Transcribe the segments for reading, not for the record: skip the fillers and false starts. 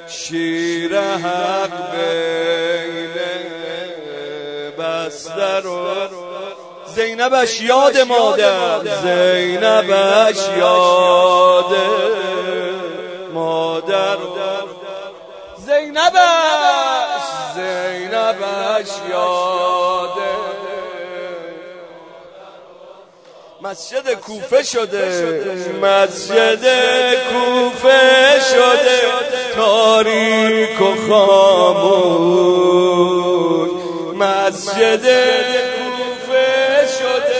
شیر حق بین بستر و زینبش یاد مادر، زینبش یاد مادر، زینبش یاد مسجد کوفه شده، مسجد کوفه شده تاریک و خاموش، مسجد کوفه شده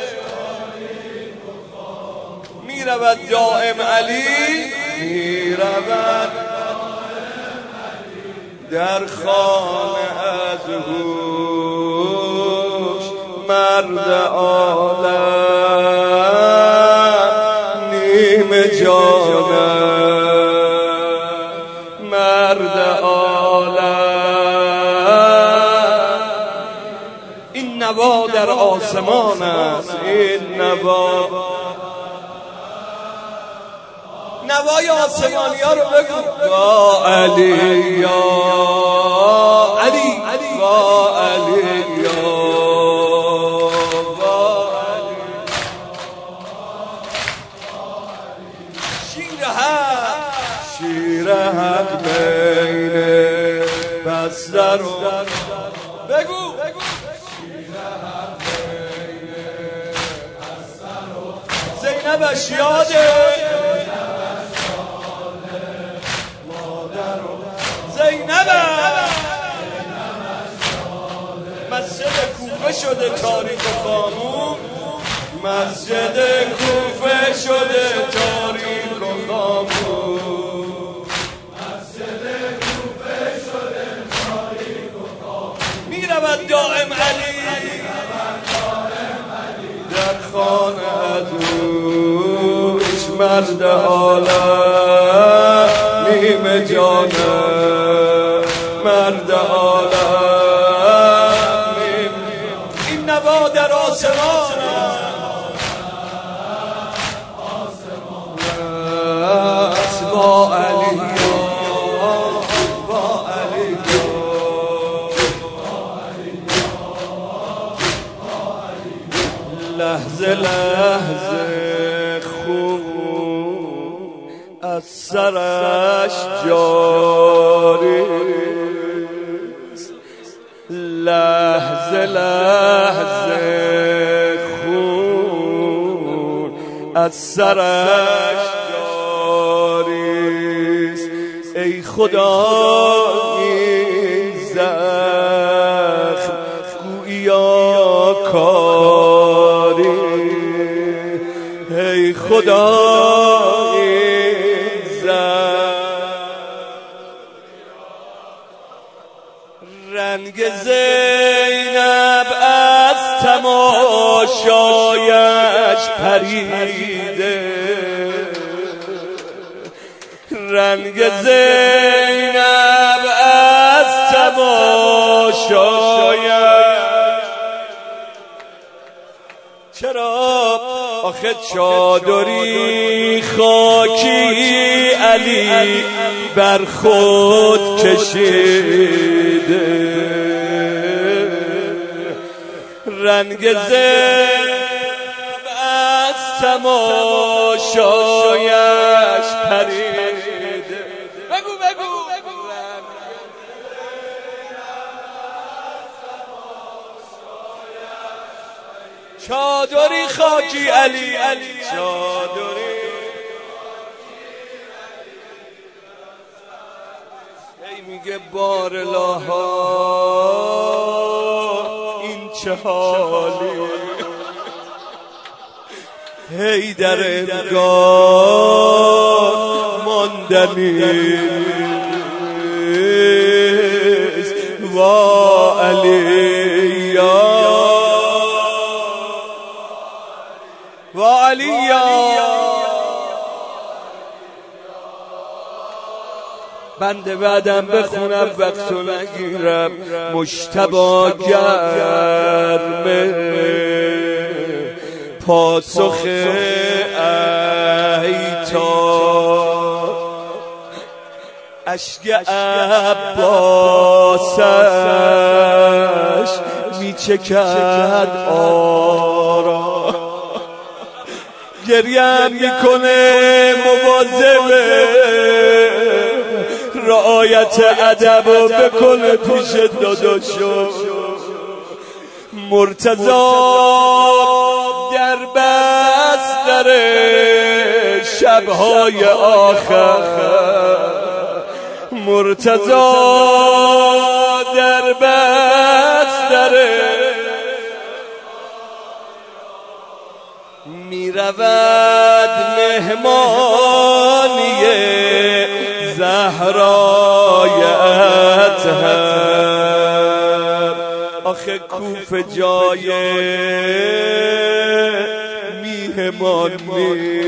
میرود دائم علی، میرود در خانه از هوش، مرد عالم نیم جانم، مرد عالم. این نوا در آسمان است، این نوای آسمانی ها رو بگو. با علی یا علی، با علی یا با علی، شیر حق بین بستر و بگو شیر حق بین بستر و زینبش یاده، مسجد کوفه شده تاریک و خاموش، مسجد کوفه شده تاریک و خاموش، مسجد کوفه شده تاریک و خاموش. میرود دائم علی در خانه از اوش، مرد عالم نیم جانم، مرد عالم. این نوا در آسمان است، با علی با علی لحظه لحظه خون از سرش جاری، لحظه لحظه خون از سرش جاری است. ای خدا این زخم گویا کاری، ای خدا این زخم. رنگ زینب از تماشایش پریده، رنگ زینب از تماشایش. چرا آخه چادری خاکی علی بر خود کشیده، رنگ زینب از تماشایش پریده. بگو چادری خاکی علی، چادری ای میگه بارلاها این چه حالی، هی در انگار ماندنیست. وا علی وا علی بنده بعدم بخونم وقتو نگیرم. مجتبی گرمه پاسخ ایتار، اشک عباسش میچکد آرا، گریم میکنه مواظبه رعایت ادب و بکنه پیش داداشو. مرتضی در بستر شبهای آخر، مرتضی در بستر میرود مهمانی زهرای اطهر. آخه کوفه جای میهمانی،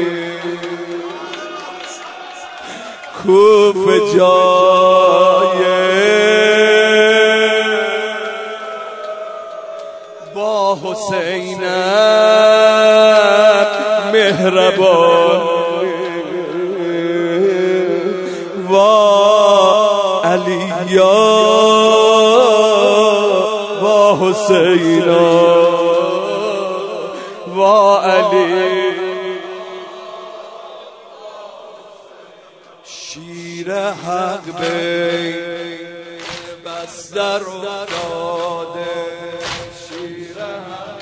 کوفه جای با حسینم مهربانی و علیا و حسینا و علی. شیر حق بین بستر افتاده، شیر حق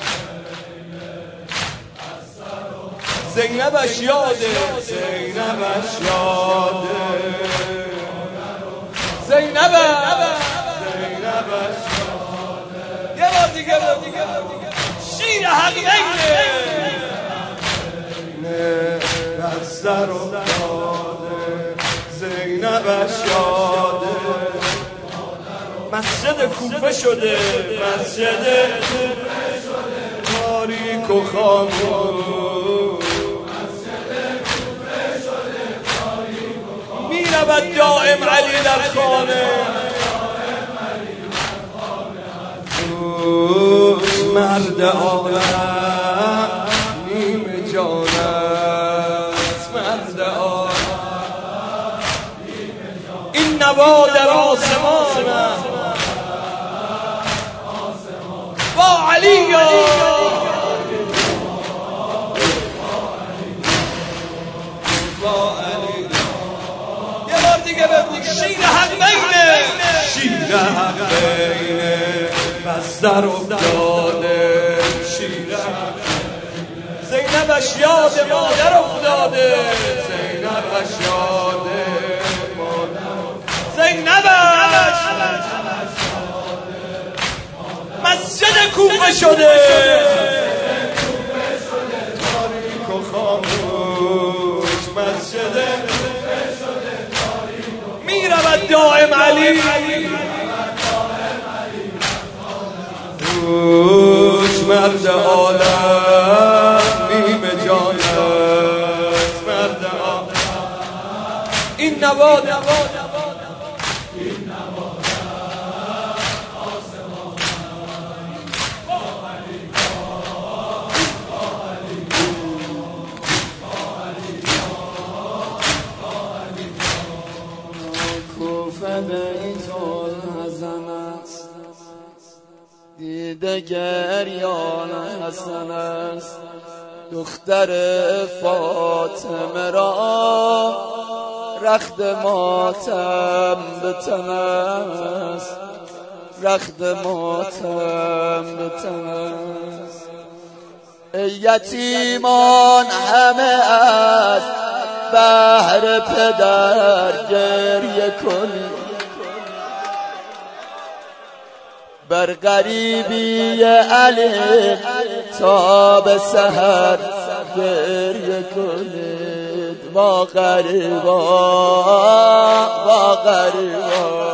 زینبش یاده، زینبش یاده، زینبش یه بار دیگه شیر حق بینه بستر افتاده، زینبش یاده. مسجد کوفه شده، مسجد تاریک و خاموش، میرود دائم علی در خانه. مرد عالم نیمه جان است، مرد عالم این نوا در آسمان است. با علی یه بار دیگه بگو شیر حق بینه، شیر حق بینه بستر افتاده، شیر حق زینبش یاد مادر افتاده، زینبش یاد مادر، زینبش مسجد کوفه شده، تاریک و خاموش، مسجد میرود دائم علی. مرد عالم نیمه جان است، مرد عالم این نوا کوفه بیت الحزن است، دیده گریان حسن است. دختر فاطمه را رخت ماتم به تن است، رخت ماتم به تن است. ای یتیمان همه از بهر پدر گریه کنید، بر غریبی علی تا به سحر گریه کنید. با غریبا با غریبا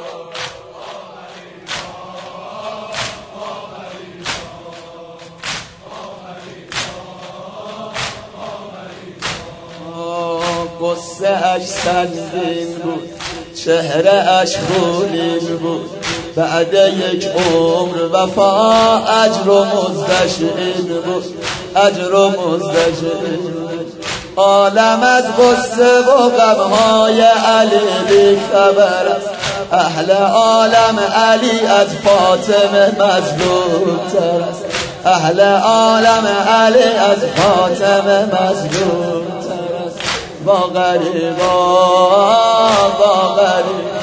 قصه اش سنگین بود، چهره اش خونین بود. بعد یک عمر وفا اجر و مزدش این بود، اجر و مزدش این بود. عالم از غصه و غمهای علی بی خبر است. اهل عالم علی از فاطمه مظلوم تر است. اهل عالم علی از فاطمه مظلوم تر است. با غریبا با غریبا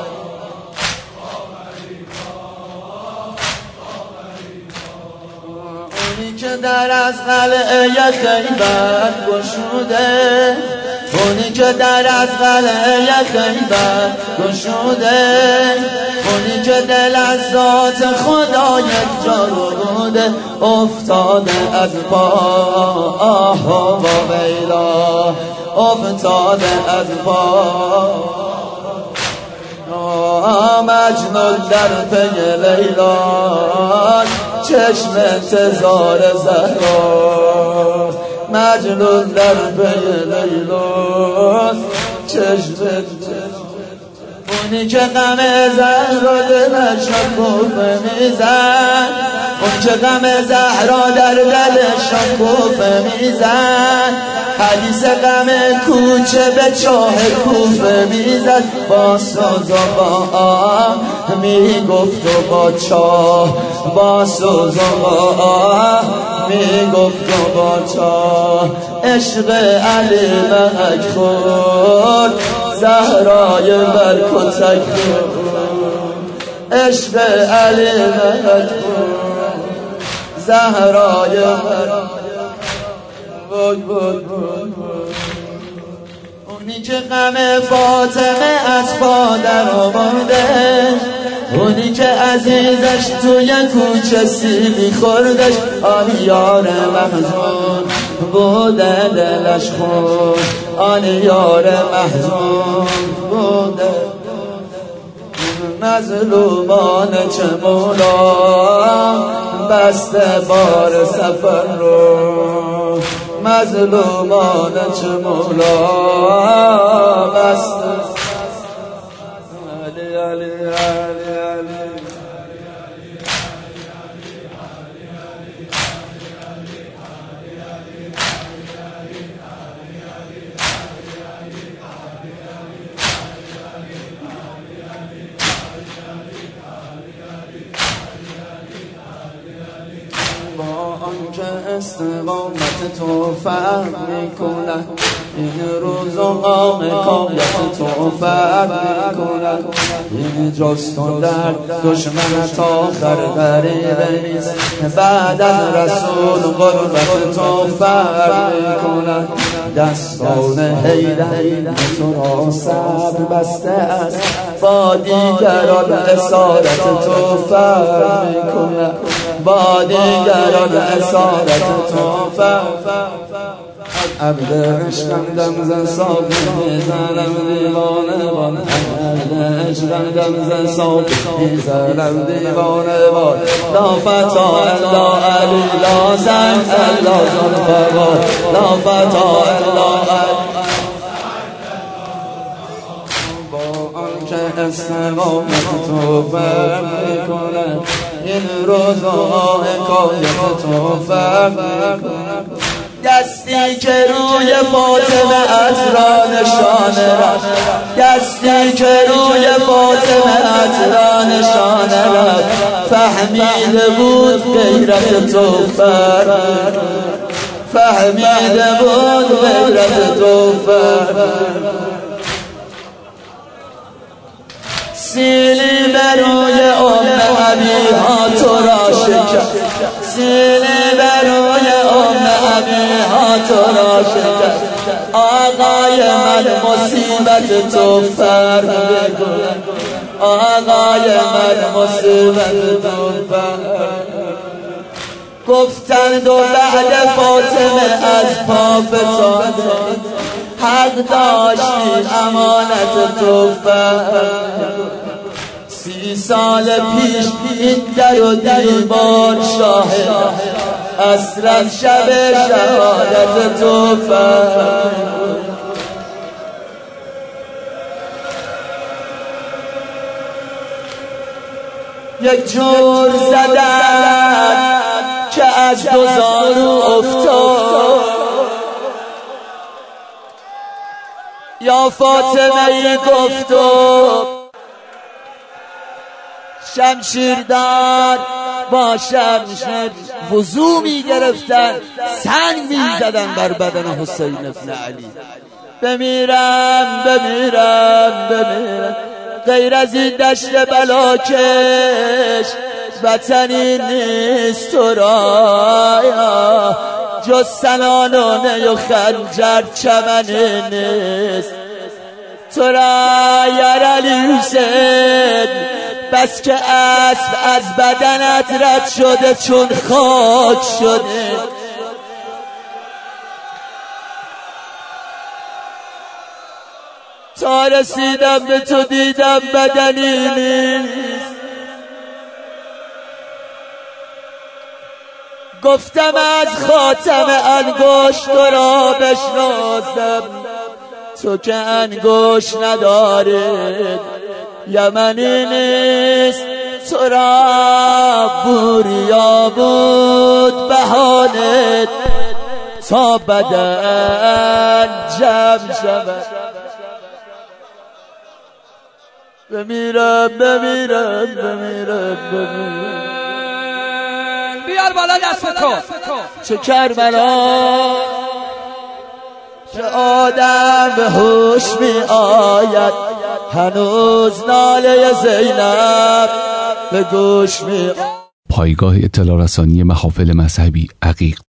اونی که در از قلعه خیبر گشوده، اونی که در از قلعه خیبر گشوده، اونی که دل از ذات خدا یک جا بوده، افتاده از پا آه و ویلا، افتاده از پا. مجنون در پی لیلا، چشم انتظار زهراست. مجنون در پی لیلا، چشم اونی که غم زهرا دلش کوفه میزن، اون که غم زهرا در دلش کوفه میزن، حدیث غم کوچه به چاه کوفه میزد. با سوز و با آه میگفت و با چاه، با سوز و با آه میگفت و با چاه. عشق علی محک خورد، زهرای برکتک خورد. عشق علی محک خورد، زهرای برکتک. اونی که غم فاطمه از پا در آورده، اونی که عزیزش توی کوچه سیبی خوردش، آن یار محزون بوده دلش خون، آن یار محزون بوده. مظلومان چه مولا بسته بار سفر رو، مظلومان چه مولا بسته. علی علی علی علی با آنکه استقامت تو فرق میکند، این روز و قامت تو فرق میکند. این جست و در دشمنت آخر غریبه نیست، بعد از رسول قربت تو فرق میکند. دستان حیدر تو را صبر بسته است، با دیگران اسارت تو فرق میکند. با دیگران اسارت تو فرق. عبد عشقم دم زن صافی میزنم دیوانه بان، عبد عشقم دم زن صافی میزنم دیوانه بان. لا فتا الا علی، لا زن الا زلفقار، لا فتا الا علی. با آنکه استقامت تو فرق میکند، این روزهای حکایت تو فرق میکند. دستی که روی فاطمه عطرا نشانه رفت، دستی که روی فاطمه عطرا نشانه رفت، فهمیده بود غیرت تو فرق، فهمیده بود غیرت تو فرق. سیلی بروی عبیها تو را شکست، سیلی بروی عبیها تو را شکست. آقای من مصیبت تو فرق بکن، آقای من مصیبت تو فرق. گفتند و بعد فاطمه از پا فتاده، حق داشتی امانت تو فرق. 30 سال پیش این در و دیوار شاهد، عصر شب شهادت تو فرق. یک جور زدن که از 2 زانو افتاد، یا فاطمه ای گفتم شمشیردار با شمشیر وضو می گرفتن، سنگ می زدن بر بدن حسین ابن علی. بمیرم بمیرم بمیرم غیر از این دشت بلاکش وطنی نیست تو را، جز سنانانه و خنجر چمنی نیست تو را یا علی حسین. بس که اسب از بدنت رد شده چون خاک شده، تا رسیدم به تو دیدم بدنی نیست. گفتم از خاتم انگشت تو را بشناسم، تو که انگشت ندارید یمنی نیست تو را بوریا بود بهانه تا بدن جمع شود. بمیرم بمیرم بمیرم بمیرم بیار بالا دستتو. چه کربلا که آدم به هوش می آید، هنوز ناله زینب به گوش می آید. پایگاه اطلاع رسانی محافل مذهبی عقیق